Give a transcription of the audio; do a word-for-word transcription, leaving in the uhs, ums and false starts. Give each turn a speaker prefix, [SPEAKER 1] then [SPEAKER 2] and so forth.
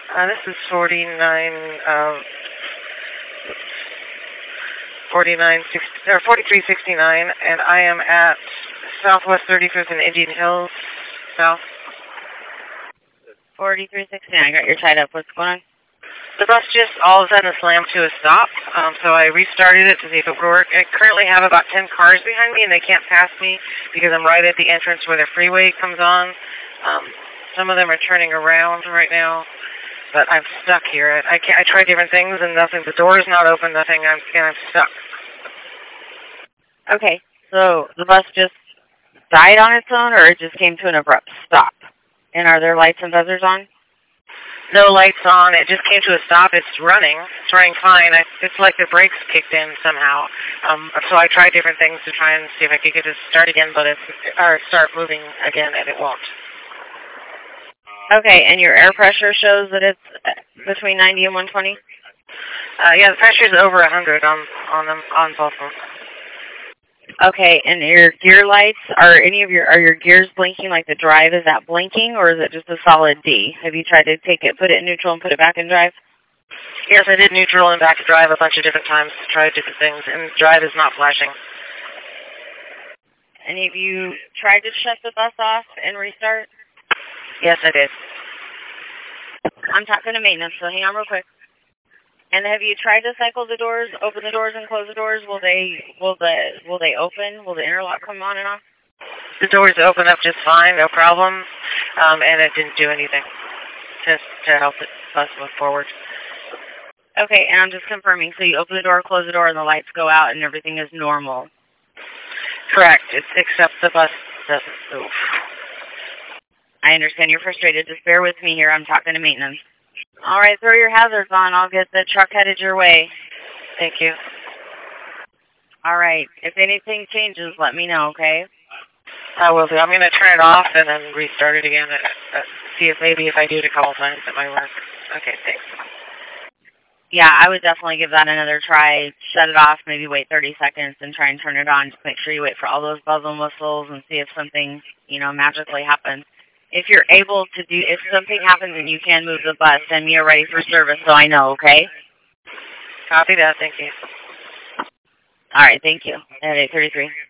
[SPEAKER 1] Uh, this is forty-nine, uh, forty-nine, sixty, or forty-three sixty-nine, and I am at Southwest thirty-fifth and Indian Hills, South.
[SPEAKER 2] forty-three sixty-nine, I got your tied up. What's going on?
[SPEAKER 1] The bus just all of a sudden slammed to a stop, um, so I restarted it to see if it would work. I currently have about ten cars behind me, and they can't pass me because I'm right at the entrance where the freeway comes on. Um, some of them are turning around right now, but I'm stuck here. I, I, can't, I tried different things, and nothing. The door is not open, nothing, I'm, and I'm stuck.
[SPEAKER 2] Okay, so the bus just died on its own, or it just came to an abrupt stop? And are there lights and buzzers on?
[SPEAKER 1] No lights on. It just came to a stop. It's running. It's running fine. I, it's like the brakes kicked in somehow. Um, so I tried different things to try and see if I could get it to start again, but it's or start moving again, and it won't.
[SPEAKER 2] Okay, and your air pressure shows that it's between ninety and one twenty?
[SPEAKER 1] Uh, yeah, the pressure is over one hundred on on them on both of them.
[SPEAKER 2] Okay, and your gear lights, are any of your, are your gears blinking like the drive? Is that blinking, or is it just a solid D? Have you tried to take it, put it in neutral and put it back in drive?
[SPEAKER 1] Yes, I did neutral and back to drive a bunch of different times to try different things, and drive is not flashing.
[SPEAKER 2] And have you tried to shut the bus off and restart?
[SPEAKER 1] Yes, I did.
[SPEAKER 2] I'm talking to maintenance, so hang on real quick. And have you tried to cycle the doors, open the doors and close the doors? Will they will the will they open? Will the interlock come on and off?
[SPEAKER 1] The doors open up just fine, no problem, um, and it didn't do anything to to help the bus move forward.
[SPEAKER 2] Okay, and I'm just confirming. So you open the door, close the door, and the lights go out, and everything is normal.
[SPEAKER 1] Correct. It's except the bus doesn't move.
[SPEAKER 2] I understand you're frustrated. Just bear with me here. I'm talking to maintenance. All right, throw your hazards on. I'll get the truck headed your way.
[SPEAKER 1] Thank you.
[SPEAKER 2] All right. If anything changes, let me know, okay?
[SPEAKER 1] I will do. I'm going to turn it off and then restart it again and uh, see if maybe if I do it a couple times it might work. Okay, thanks.
[SPEAKER 2] Yeah, I would definitely give that another try. Shut it off, maybe wait thirty seconds and try and turn it on. Just make sure you wait for all those bells and whistles and see if something, you know, magically happens. If you're able to do, if something happens and you can move the bus, send me a ready for service so I know, okay?
[SPEAKER 1] Copy that. Thank you.
[SPEAKER 2] All right, thank you. At eight thirty-three.